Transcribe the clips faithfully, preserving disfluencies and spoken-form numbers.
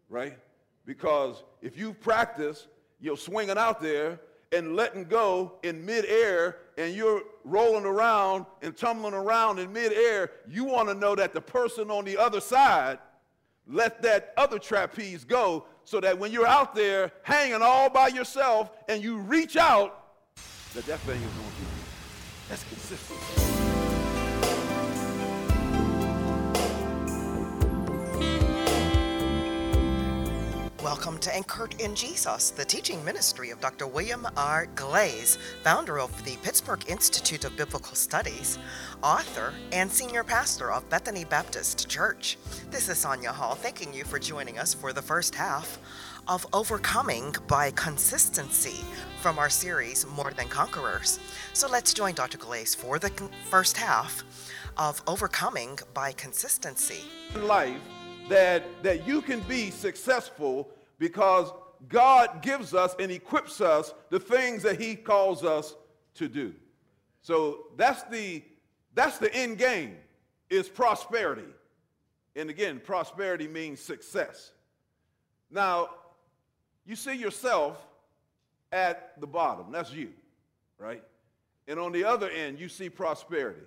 right? Because if you practice, you're swinging out there and letting go in midair, and you're rolling around and tumbling around in midair, you want to know that the person on the other side let that other trapeze go, so that when you're out there hanging all by yourself and you reach out, that that thing is going to be. That's consistency. Welcome to Anchored in Jesus, the teaching ministry of Doctor William R. Glaze, founder of the Pittsburgh Institute of Biblical Studies, author, and senior pastor of Bethany Baptist Church. This is Sonia Hall, thanking you for joining us for the first half of Overcoming by Consistency from our series, More Than Conquerors. So let's join Doctor Glaze for the con- first half of Overcoming by Consistency. In life, that, that you can be successful because God gives us and equips us the things that he calls us to do. So that's the, that's the end game, is prosperity. And again, prosperity means success. Now, you see yourself at the bottom. That's you, right? And on the other end, you see prosperity.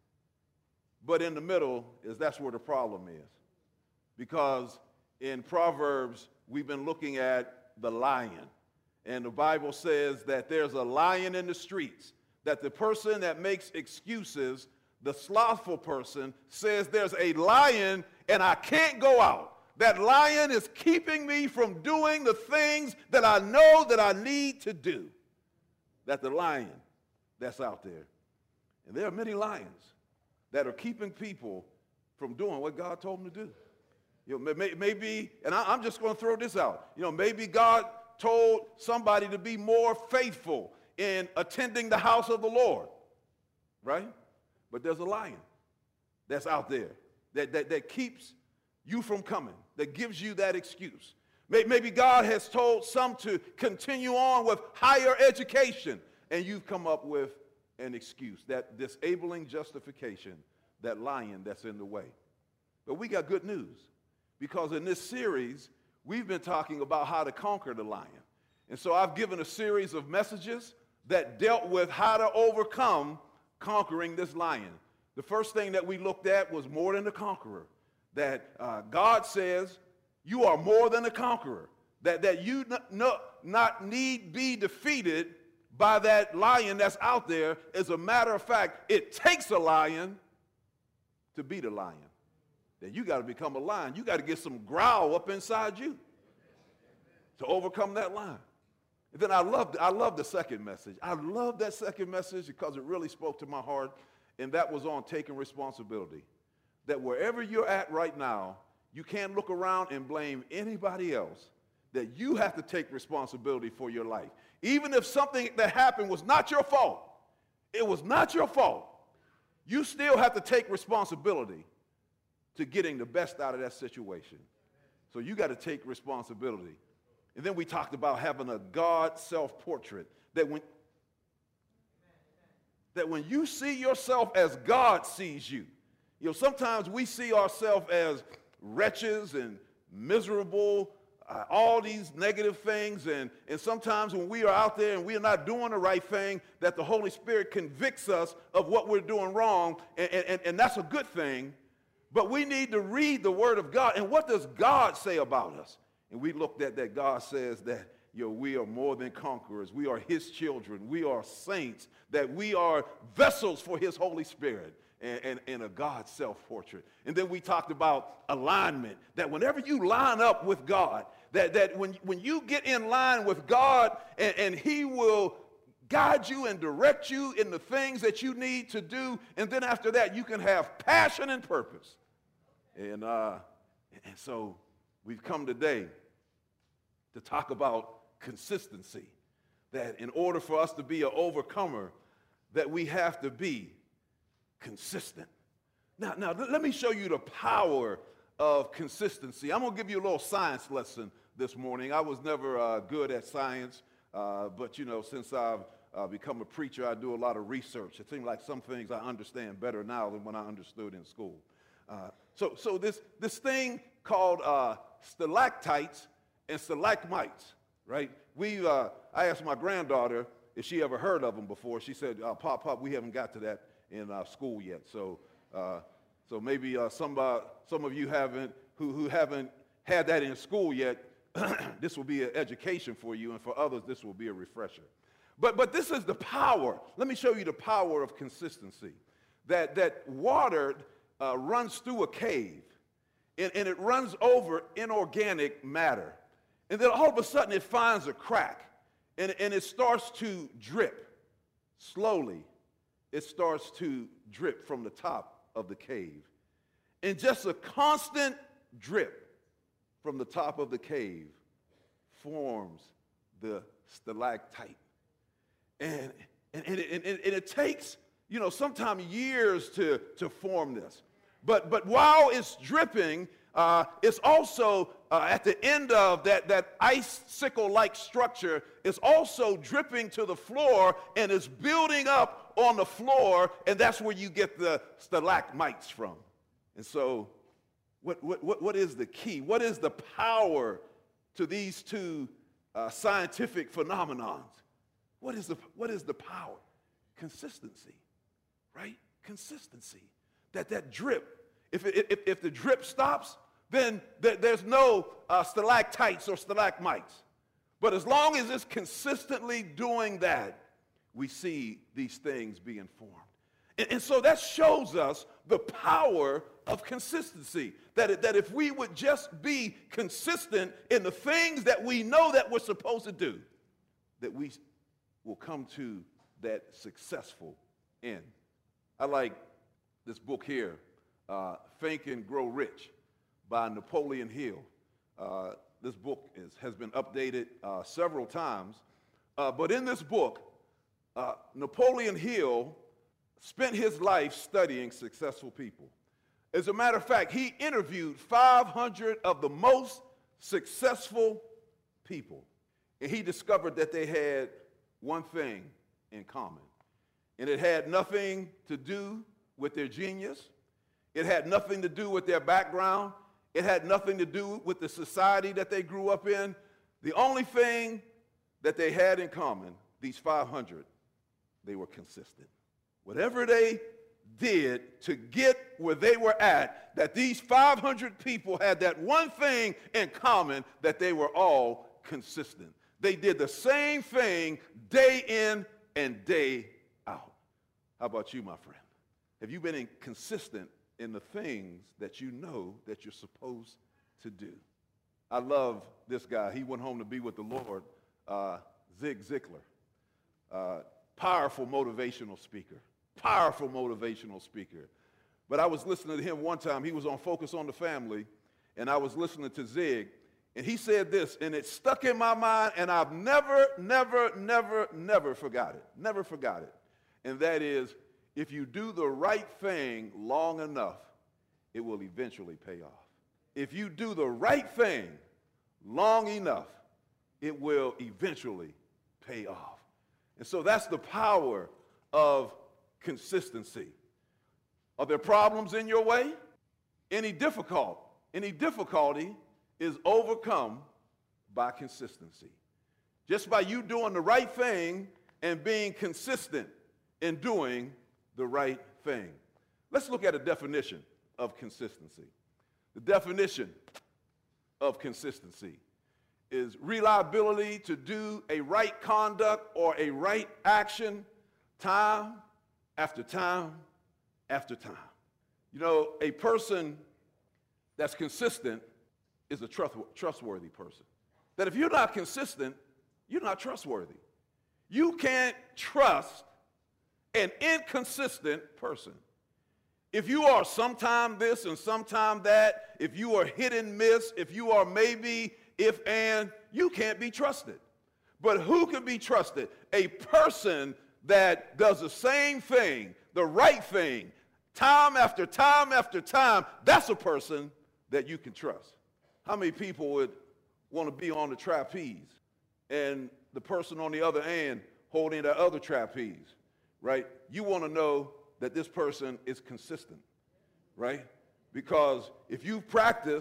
But in the middle is that's where the problem is. Because in Proverbs, we've been looking at the lion. And the Bible says that there's a lion in the streets, that the person that makes excuses, the slothful person, says there's a lion and I can't go out. That lion is keeping me from doing the things that I know that I need to do. That the lion that's out there. And there are many lions that are keeping people from doing what God told them to do. You know, maybe, and I'm just going to throw this out. You know, maybe God told somebody to be more faithful in attending the house of the Lord, right? But there's a lion that's out there that, that, that keeps you from coming, that gives you that excuse. Maybe God has told some to continue on with higher education, and you've come up with an excuse, that disabling justification, that lion that's in the way. But we got good news. Because in this series, we've been talking about how to conquer the lion. And so I've given a series of messages that dealt with how to overcome conquering this lion. The first thing that we looked at was more than a conqueror. That uh, God says you are more than a conqueror. That, that you n- n- not need be defeated by that lion that's out there. As a matter of fact, it takes a lion to beat a lion. That you got to become a lion. You got to get some growl up inside you to overcome that lion. And then I loved, I loved the second message. I love that second message because it really spoke to my heart, and that was on taking responsibility. That wherever you're at right now, you can't look around and blame anybody else. That you have to take responsibility for your life. Even if something that happened was not your fault, it was not your fault, you still have to take responsibility to getting the best out of that situation. So you got to take responsibility. And then we talked about having a God self-portrait, that when, that when you see yourself as God sees you, you know, sometimes we see ourselves as wretches and miserable, uh, all these negative things, and, and sometimes when we are out there and we are not doing the right thing, that the Holy Spirit convicts us of what we're doing wrong, and, and, and that's a good thing. But we need to read the Word of God. And what does God say about us? And we looked at that. God says that, you know, we are more than conquerors. We are his children. We are saints. That we are vessels for his Holy Spirit, and, and, and a God self-portrait. And then we talked about alignment. That whenever you line up with God, that, that when, when you get in line with God, and, and he will guide you and direct you in the things that you need to do. And then after that, you can have passion and purpose. And, uh, and so we've come today to talk about consistency, that in order for us to be an overcomer, that we have to be consistent. Now, now let me show you the power of consistency. I'm going to give you a little science lesson this morning. I was never uh, good at science, uh, but, you know, since I've uh, become a preacher, I do a lot of research. It seems like some things I understand better now than when I understood in school. Uh, so so this, this thing called uh, stalactites and stalagmites, right? We, uh, I asked my granddaughter if she ever heard of them before. She said, uh, Pop, Pop, we haven't got to that in uh, school yet. So, uh, so maybe uh, some, uh, some of you haven't, who, who haven't had that in school yet, this will be an education for you, and for others, this will be a refresher. But, but this is the power. Let me show you the power of consistency. That, that water uh, runs through a cave, and, and it runs over inorganic matter. And then all of a sudden, it finds a crack, and, and it starts to drip. Slowly, it starts to drip from the top of the cave. And just a constant drip from the top of the cave forms the stalactite. And, and, and, it, and, and it takes, you know, sometimes years to, to form this. But, but while it's dripping, uh, it's also uh, at the end of that, that icicle-like structure, it's also dripping to the floor and is building up on the floor, and that's where you get the stalagmites from. And so what, what, what is the key? What is the power to these two uh, scientific phenomenons? What is the, what is the power? Consistency, right? Consistency. That that drip, if, it, if, if the drip stops, then th- there's no uh, stalactites or stalagmites. But as long as it's consistently doing that, we see these things being formed. And, and so that shows us the power of consistency. That, it, that if we would just be consistent in the things that we know that we're supposed to do, that we will come to that successful end. I like this book here, uh, Think and Grow Rich by Napoleon Hill. Uh, this book is, has been updated uh, several times. Uh, but in this book, uh, Napoleon Hill spent his life studying successful people. As a matter of fact, he interviewed five hundred of the most successful people. And he discovered that they had one thing in common. And it had nothing to do with their genius. It had nothing to do with their background. It had nothing to do with the society that they grew up in. The only thing that they had in common, these five hundred, they were consistent. Whatever they did to get where they were at, that these five hundred people had that one thing in common, that they were all consistent. They did the same thing day in and day out. How about you, my friend? Have you been consistent in the things that you know that you're supposed to do? I love this guy. He went home to be with the Lord, uh, Zig Ziglar. Uh, powerful motivational speaker. Powerful motivational speaker. But I was listening to him one time. He was on Focus on the Family, and I was listening to Zig, and he said this, and it stuck in my mind, and I've never, never, never, never forgot it. Never forgot it. And that is, if you do the right thing long enough, it will eventually pay off. If you do the right thing long enough, it will eventually pay off. And so that's the power of consistency. Are there problems in your way? Any difficult, any difficulty is overcome by consistency. Just by you doing the right thing and being consistent in doing the right thing. Let's look at a definition of consistency. The definition of consistency is reliability to do a right conduct or a right action time after time after time. You know, a person that's consistent is a trustworthy person. That if you're not consistent, you're not trustworthy. You can't trust an inconsistent person. If you are sometime this and sometime that, if you are hit and miss, if you are maybe, if and, you can't be trusted. But who can be trusted? A person that does the same thing, the right thing, time after time after time, that's a person that you can trust. How many people would want to be on the trapeze and the person on the other end holding that other trapeze, right? You want to know that this person is consistent, right? Because if you practice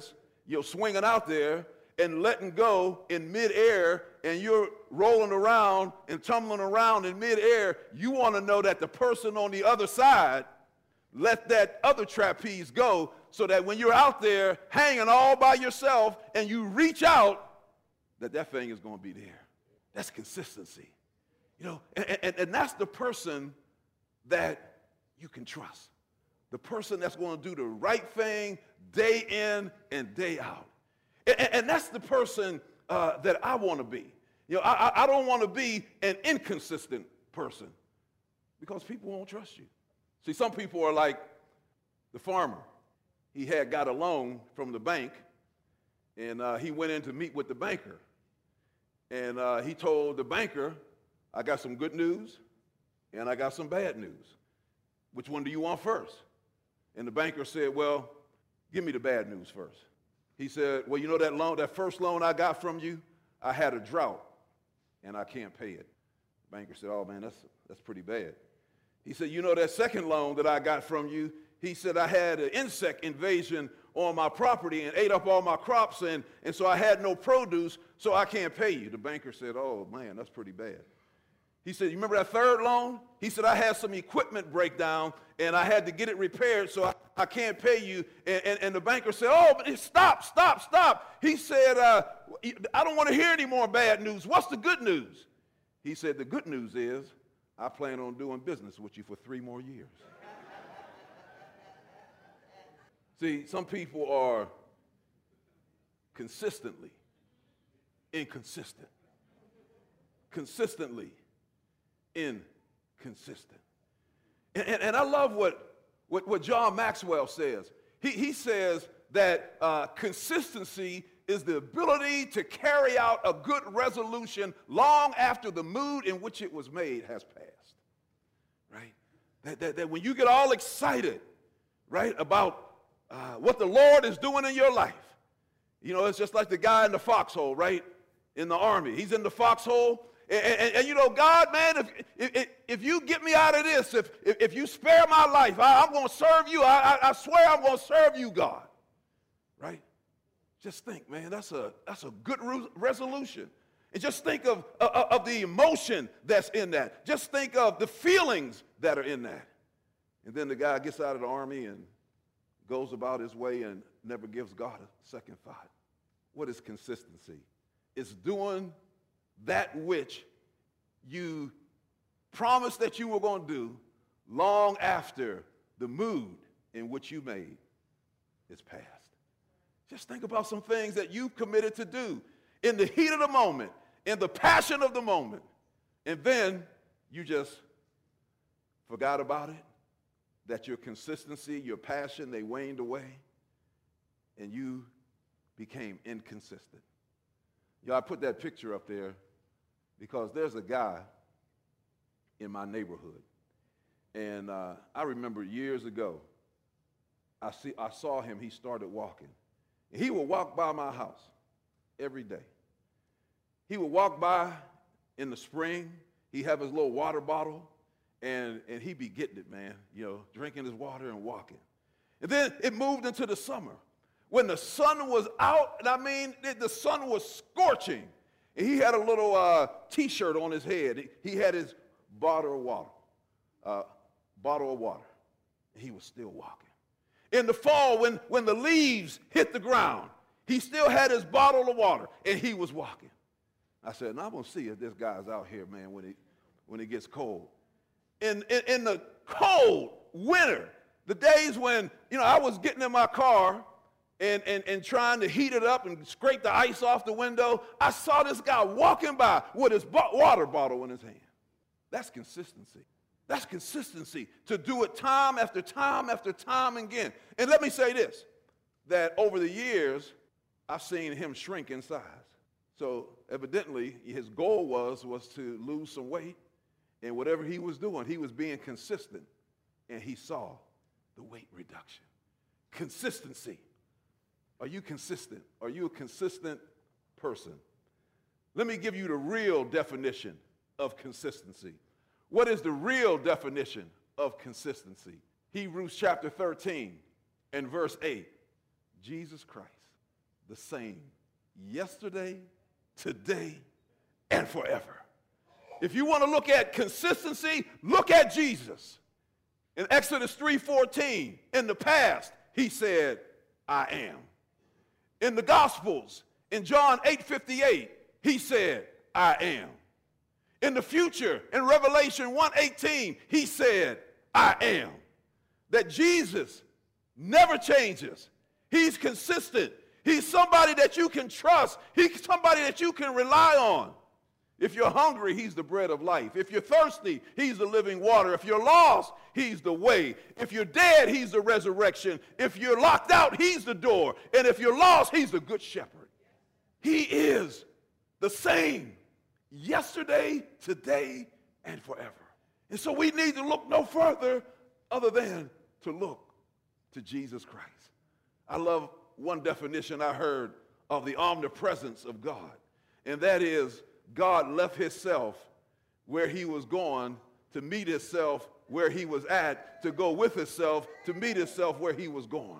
you're swinging out there and letting go in midair, and you're rolling around and tumbling around in midair, you want to know that the person on the other side let that other trapeze go, so that when you're out there hanging all by yourself and you reach out, that that thing is going to be there. That's consistency. You know, and, and, and that's the person that you can trust. The person that's going to do the right thing day in and day out. And, and that's the person uh, that I want to be. You know, I, I don't want to be an inconsistent person, because people won't trust you. See, some people are like the farmer. He had got a loan from the bank, and uh, he went in to meet with the banker. And uh, he told the banker, I got some good news, and I got some bad news. Which one do you want first? And the banker said, well, give me the bad news first. He said, well, you know that loan, that first loan I got from you, I had a drought, and I can't pay it. The banker said, oh, man, that's, that's pretty bad. He said, you know that second loan that I got from you, he said, I had an insect invasion on my property and ate up all my crops, and, and so I had no produce, so I can't pay you. The banker said, oh, man, that's pretty bad. He said, you remember that third loan? He said, I had some equipment breakdown, and I had to get it repaired, so I, I can't pay you. And, and, and the banker said, oh, but stop, stop, stop. He said, uh, I don't want to hear any more bad news. What's the good news? He said, the good news is I plan on doing business with you for three more years. See, some people are consistently inconsistent. Consistently inconsistent. And, and, and I love what, what, what John Maxwell says. He, he says that uh, consistency is the ability to carry out a good resolution long after the mood in which it was made has passed. Right? That, that, that when you get all excited, right, about uh, what the Lord is doing in your life, you know, it's just like the guy in the foxhole, right, in the army. He's in the foxhole. And, and, and you know, God, man, if, if, if you get me out of this, if, if, if you spare my life, I, I'm going to serve you. I, I, I swear I'm going to serve you, God. Right? Just think, man, that's a, that's a good re- resolution. And just think of, of, of the emotion that's in that. Just think of the feelings that are in that. And then the guy gets out of the army and goes about his way and never gives God a second thought. What is consistency? It's doing that which you promised that you were going to do long after the mood in which you made is past. Just think about some things that you've committed to do in the heat of the moment, in the passion of the moment, and then you just forgot about it, that your consistency, your passion, they waned away, and you became inconsistent. You know, I put that picture up there because there's a guy in my neighborhood, and uh, I remember years ago, I see, I saw him, he started walking. He would walk by my house every day. He would walk by in the spring, he'd have his little water bottle, and, and he'd be getting it, man, you know, drinking his water and walking. And then it moved into the summer, when the sun was out, and I mean, the sun was scorching. And he had a little uh, T-shirt on his head. He, he had his bottle of water, uh, bottle of water. He was still walking. In the fall, when, when the leaves hit the ground, he still had his bottle of water, and he was walking. I said, now I'm going to see if this guy's out here, man, when it, when it gets cold. In, in, in the cold winter, the days when, you know, I was getting in my car, And, and, and trying to heat it up and scrape the ice off the window, I saw this guy walking by with his bo- water bottle in his hand. That's consistency. That's consistency, to do it time after time after time again. And let me say this, that over the years, I've seen him shrink in size. So evidently, his goal was, was to lose some weight, and whatever he was doing, he was being consistent, and he saw the weight reduction. Consistency. Are you consistent? Are you a consistent person? Let me give you the real definition of consistency. What is the real definition of consistency? Hebrews chapter thirteen and verse eight. Jesus Christ the same yesterday, today, and forever. If you want to look at consistency, look at Jesus. In Exodus three fourteen, in the past, he said, I am. In the Gospels, in John eight fifty-eight, he said, I am. In the future, in Revelation one eighteen, he said, I am. That Jesus never changes. He's consistent. He's somebody that you can trust. He's somebody that you can rely on. If you're hungry, he's the bread of life. If you're thirsty, he's the living water. If you're lost, he's the way. If you're dead, he's the resurrection. If you're locked out, he's the door. And if you're lost, he's the good shepherd. He is the same yesterday, today, and forever. And so we need to look no further other than to look to Jesus Christ. I love one definition I heard of the omnipresence of God, and that is God left himself where he was going to meet himself where he was at, to go with himself to meet himself where he was going.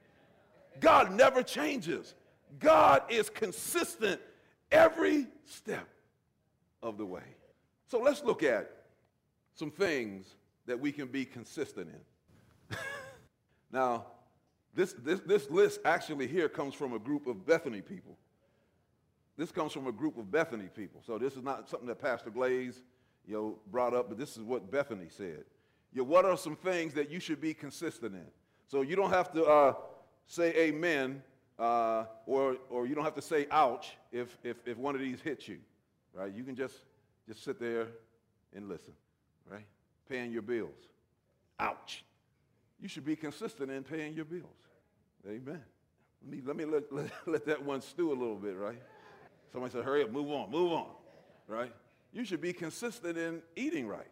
God never changes. God is consistent every step of the way. So let's look at some things that we can be consistent in. Now, this, this, this list actually here comes from a group of Bethany people. This comes from a group of Bethany people. So this is not something that Pastor Glaze, you know, brought up, but this is what Bethany said. You know, what are some things that you should be consistent in? So you don't have to uh, say amen, uh, or, or you don't have to say ouch if, if, if one of these hits you, right? You can just, just sit there and listen, right? Paying your bills. Ouch. You should be consistent in paying your bills. Amen. Let me, let, me let, let, let that one stew a little bit, right? Somebody said, hurry up, move on, move on, right? You should be consistent in eating right.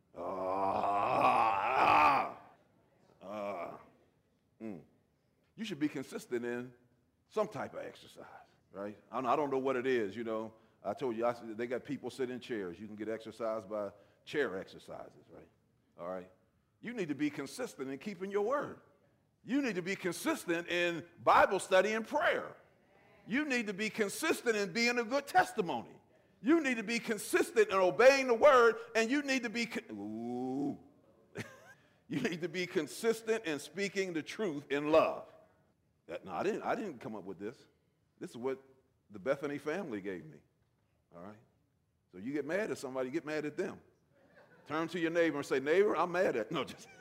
Ah, ah, mm. You should be consistent in some type of exercise, right? I don't, I don't know what it is, you know. I told you, I, they got people sit in chairs. You can get exercise by chair exercises, right? All right. You need to be consistent in keeping your word. You need to be consistent in Bible study and prayer. You need to be consistent in being a good testimony. You need to be consistent in obeying the word, and you need to be, ooh, you need to be consistent in speaking the truth in love. That, no, I didn't, I didn't come up with this. This is what the Bethany family gave me, all right? So you get mad at somebody, get mad at them. Turn to your neighbor and say, neighbor, I'm mad at, no, just.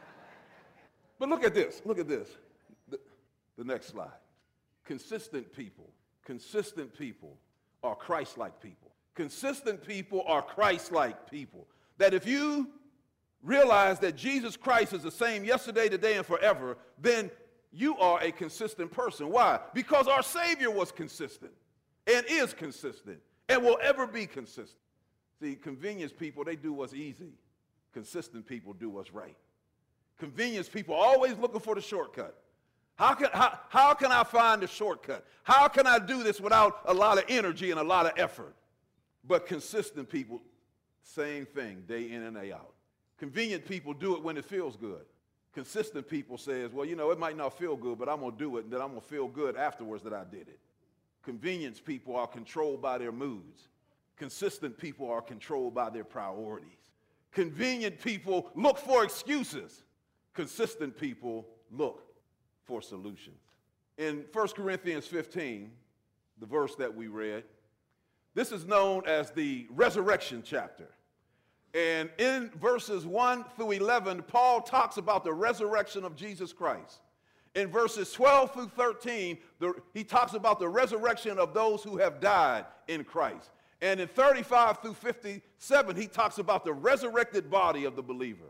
But look at this, look at this, the, the next slide. Consistent people, consistent people are Christ-like people. Consistent people are Christ-like people. That if you realize that Jesus Christ is the same yesterday, today, and forever, then you are a consistent person. Why? Because our Savior was consistent and is consistent and will ever be consistent. See, convenience people, they do what's easy. Consistent people do what's right. Convenience people are always looking for the shortcut. How can, how, how can I find the shortcut? How can I do this without a lot of energy and a lot of effort? But consistent people, same thing, day in and day out. Convenient people do it when it feels good. Consistent people says, well, you know, it might not feel good, but I'm going to do it, and then I'm going to feel good afterwards that I did it. Convenience people are controlled by their moods. Consistent people are controlled by their priorities. Convenient people look for excuses. Consistent people look for solutions. In First Corinthians fifteen, the verse that we read, this is known as the resurrection chapter. And in verses one through eleven, Paul talks about the resurrection of Jesus Christ. In verses twelve through thirteen, the, he talks about the resurrection of those who have died in Christ. And in thirty-five through fifty-seven, he talks about the resurrected body of the believer.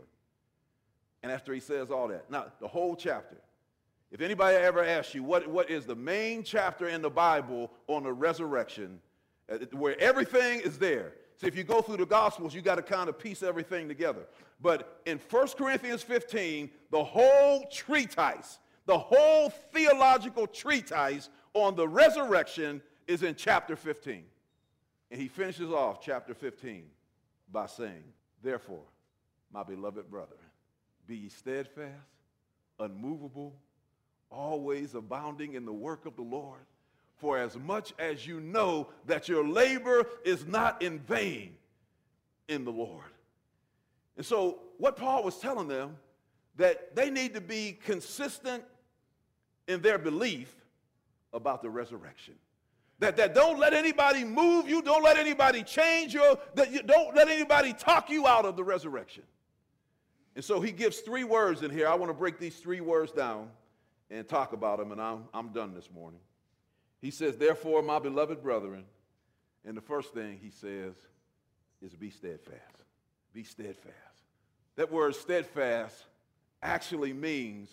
And after he says all that, now the whole chapter, if anybody ever asks you what, what is the main chapter in the Bible on the resurrection, uh, where everything is there. So if you go through the Gospels, you got to kind of piece everything together. But in First Corinthians fifteen, the whole treatise, the whole theological treatise on the resurrection is in chapter fifteen. And he finishes off chapter fifteen by saying, therefore, my beloved brethren, be ye steadfast, unmovable, always abounding in the work of the Lord, for as much as you know that your labor is not in vain in the Lord. And so what Paul was telling them, that they need to be consistent in their belief about the resurrection. That, that don't let anybody move you, don't let anybody change you, that you don't let anybody talk you out of the resurrection. And so he gives three words in here. I want to break these three words down and talk about them, and I'm, I'm done this morning. He says, therefore, my beloved brethren, and the first thing he says is be steadfast. Be steadfast. That word steadfast actually means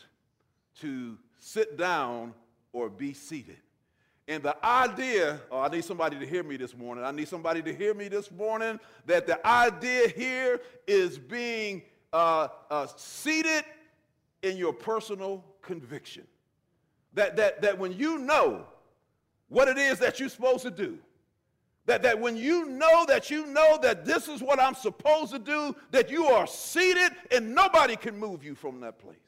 to sit down or be seated. And the idea, oh, I need somebody to hear me this morning. I need somebody to hear me this morning that the idea here is being uh, uh, seated in your personal conviction. That, that, that when you know what it is that you're supposed to do, that, that when you know that you know that this is what I'm supposed to do, that you are seated and nobody can move you from that place.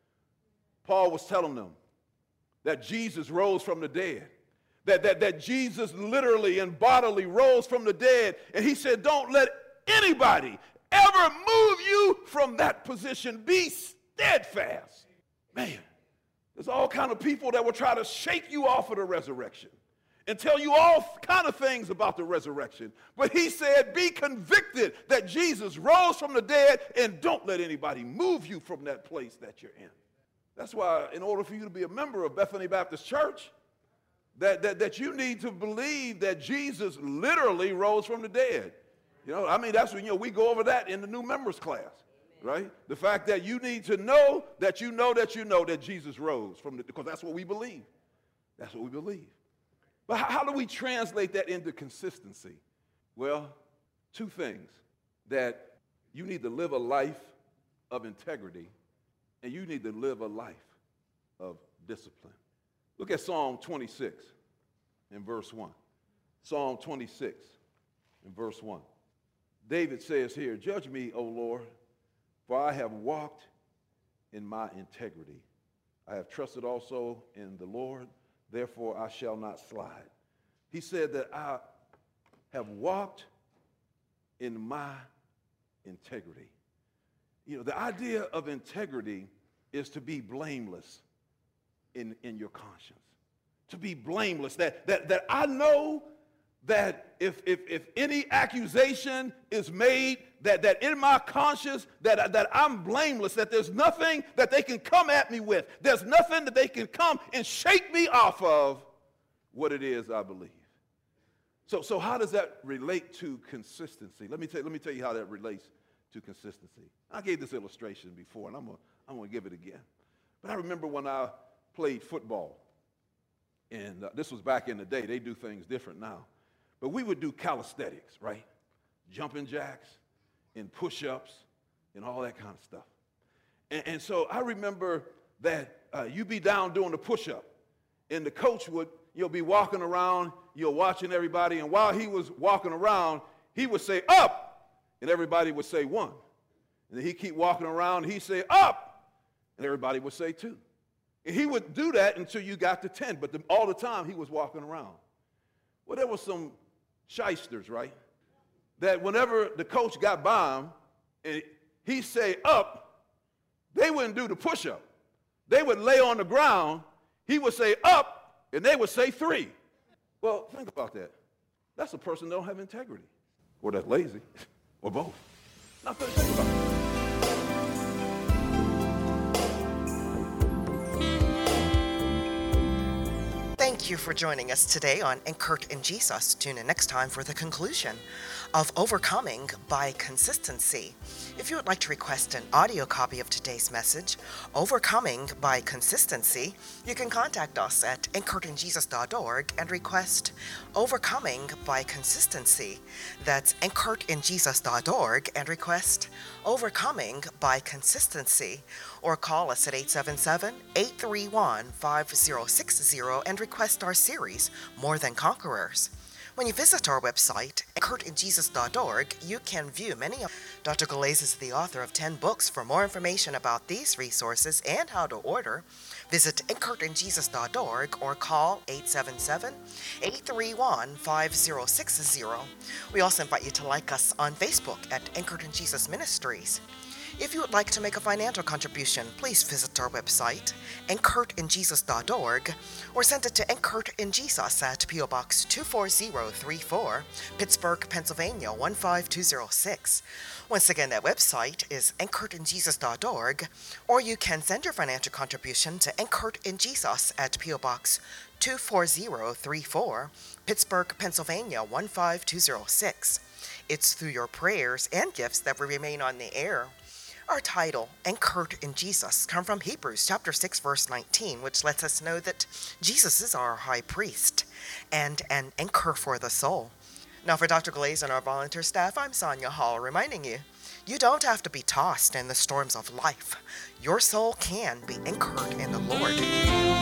Paul was telling them that Jesus rose from the dead. That, that, that Jesus literally and bodily rose from the dead. And he said, don't let anybody ever move you from that position. Be steadfast. Man, there's all kind of people that will try to shake you off of the resurrection and tell you all kind of things about the resurrection. But he said, be convicted that Jesus rose from the dead, and don't let anybody move you from that place that you're in. That's why in order for you to be a member of Bethany Baptist Church, That, that, that you need to believe that Jesus literally rose from the dead. You know, I mean, that's when, you know, we go over that in the new members class, right? The fact that you need to know that you know that you know that Jesus rose from the, because that's what we believe. That's what we believe. But how, how do we translate that into consistency? Well, two things. That you need to live a life of integrity, and you need to live a life of discipline. Look at Psalm twenty-six in verse one. Psalm twenty-six in verse one. David says here, judge me, O Lord, for I have walked in my integrity. I have trusted also in the Lord, therefore I shall not slide. He said that I have walked in my integrity. You know, the idea of integrity is to be blameless. In, in your conscience, to be blameless, that, that, that I know that if, if, if any accusation is made, that, that in my conscience, that, that I'm blameless, that there's nothing that they can come at me with. There's nothing that they can come and shake me off of what it is I believe. So, so how does that relate to consistency? Let me tell, let me tell you how that relates to consistency. I gave this illustration before, and I'm gonna, I'm gonna give it again. But I remember when I played football, and uh, this was back in the day. They do things different now. But we would do calisthenics, right? Jumping jacks and push-ups and all that kind of stuff. And, and so I remember that uh, you'd be down doing the push-up, and the coach would, you'll be walking around, you're watching everybody, and while he was walking around, he would say, up, and everybody would say one. And then he'd keep walking around, and he'd say, up, and everybody would say two. And he would do that until you got to ten, but the, all the time he was walking around. Well, there were some shysters, right? That whenever the coach got by him and he'd say up, they wouldn't do the push-up. They would lay on the ground, he would say up, and they would say three. Well, think about that. That's a person that don't have integrity, or that's lazy, or both. Now, think about it. Thank you for joining us today on Anchored in Jesus. Tune in next time for the conclusion of Overcoming by Consistency. If you would like to request an audio copy of today's message, Overcoming by Consistency, you can contact us at anchored in jesus dot org and request Overcoming by Consistency. That's anchored in jesus dot org and request Overcoming by Consistency. Or call us at eight seven seven, eight three one, five zero six zero and request our series, More Than Conquerors. When you visit our website, anchored in jesus dot org, you can view many of Doctor Glaze is the author of ten books. For more information about these resources and how to order, visit anchored in jesus dot org or call eight seven seven, eight three one, five zero six zero. We also invite you to like us on Facebook at Anchored in Jesus Ministries. If you would like to make a financial contribution, please visit our website, anchored in jesus dot org, or send it to Anchored in Jesus at P O Box two four zero three four, Pittsburgh, Pennsylvania one five two zero six. Once again, that website is anchored in jesus dot org, or you can send your financial contribution to Anchored in Jesus at P O Box two four zero three four, Pittsburgh, Pennsylvania one five two zero six. It's through your prayers and gifts that we remain on the air. Our title, Anchored in Jesus, comes from Hebrews chapter six, verse nineteen, which lets us know that Jesus is our high priest and an anchor for the soul. Now for Doctor Glaze and our volunteer staff, I'm Sonia Hall, reminding you, you don't have to be tossed in the storms of life. Your soul can be anchored in the Lord.